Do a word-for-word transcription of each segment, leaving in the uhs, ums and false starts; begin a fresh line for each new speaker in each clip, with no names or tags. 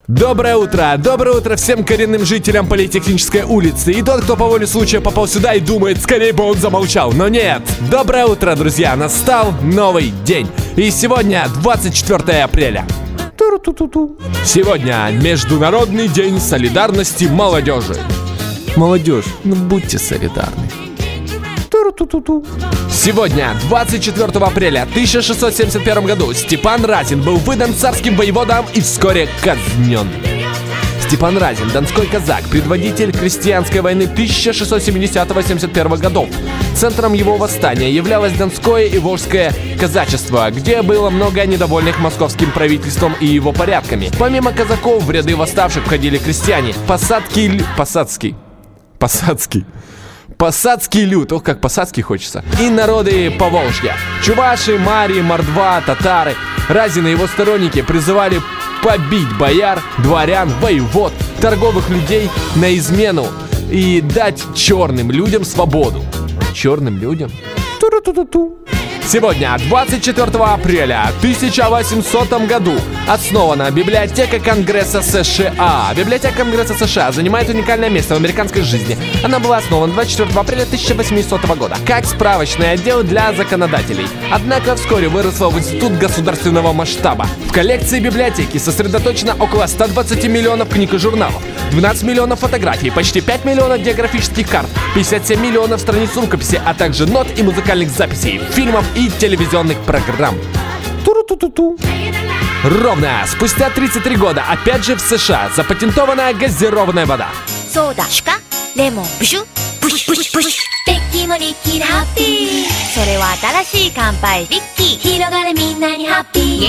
Доброе утро! Доброе утро всем коренным жителям Политехнической улицы. И тот, кто по воле случая попал сюда и думает, скорее бы он замолчал. Но нет! Доброе утро, друзья! Настал новый день. И сегодня двадцать четвёртое апреля. Туру-ту-ту-ту. Сегодня Международный день солидарности молодежи. Молодежь, ну будьте солидарны. Туру-ту-ту-ту. Сегодня, двадцать четвёртого апреля тысяча шестьсот семьдесят первом году, Степан Разин был выдан царским воеводам и вскоре казнен. Степан Разин, донской казак, предводитель крестьянской войны тысяча шестьсот семидесятого — семьдесят первого годов. Центром его восстания являлось Донское и Волжское казачество, где было много недовольных московским правительством и его порядками. Помимо казаков в ряды восставших входили крестьяне. Посадский... Посадский... Посадский... Посадский люд, ох, как посадский хочется. И народы Поволжья. Чуваши, мари, мордва, татары. Разин и его сторонники призывали побить бояр, дворян, воевод, торговых людей на измену и дать черным людям свободу. Черным людям? Ту-ру-ту-ту-ту. Сегодня, двадцать четвёртого апреля тысяча восьмисотом году, основана Библиотека Конгресса США. Библиотека Конгресса США занимает уникальное место в американской жизни. Она была основана двадцать четвёртого апреля тысяча восьмисотого года как справочный отдел для законодателей. Однако вскоре выросла в институт государственного масштаба. В коллекции библиотеки сосредоточено около ста двадцати миллионов книг и журналов, двенадцать миллионов фотографий, почти пять миллионов географических карт, пятьдесят семь миллионов страниц рукописи, а также нот и музыкальных записей, фильмов и телевизионных программ. Туру-ту-ту-ту. Ровно спустя тридцать три года, опять же в США, запатентована газированная вода.
Сода, шка, лемон, пшу, пуш, пуш, пуш. Декки мо рикки де хаппи. Соре ва атарашii канпай рикки. Хирогаре минна ни хаппи.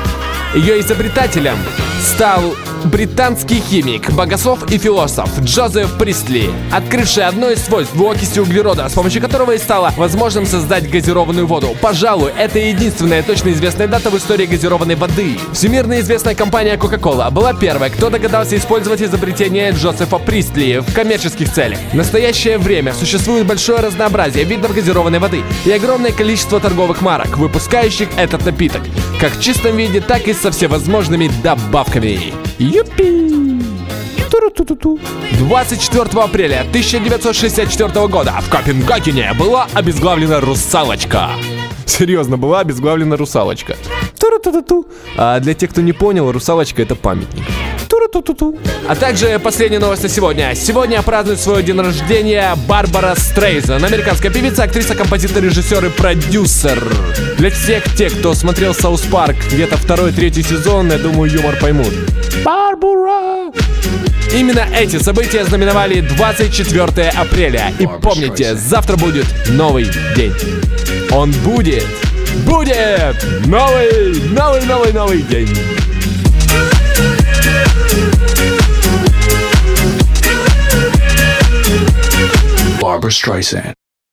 Ее изобретателем стал британский химик, богослов и философ Джозеф Пристли, открывший одно из свойств двуокиси углерода, с помощью которого и стало возможным создать газированную воду. Пожалуй, это единственная точно известная дата в истории газированной воды. Всемирно известная компания Coca-Cola была первой, кто догадался использовать изобретение Джозефа Пристли в коммерческих целях. В настоящее время существует большое разнообразие видов газированной воды и огромное количество торговых марок, выпускающих этот напиток, как в чистом виде, так и со всевозможными добавками. Юпи! Туру-ту-ту-ту. двадцать четвёртого апреля тысяча девятьсот шестьдесят четвёртого года в Копенгагене была обезглавлена русалочка. Серьезно, была обезглавлена русалочка. Туру-ту-ту-ту. А для тех, кто не понял, русалочка — это памятник. Туру-ту-ту-ту. А также последняя новость на сегодня. Сегодня празднует свой день рождения Барбара Стрейзанд, американская певица, актриса, композитор, режиссер и продюсер. Для всех тех, кто смотрел Саус Парк где-то второй, третий сезон, я думаю, юмор поймут. Барбара! Именно эти события знаменовали двадцать четвёртое апреля. И помните, завтра будет новый день. Он будет, будет новый, новый, новый, новый день.
Barbra Streisand.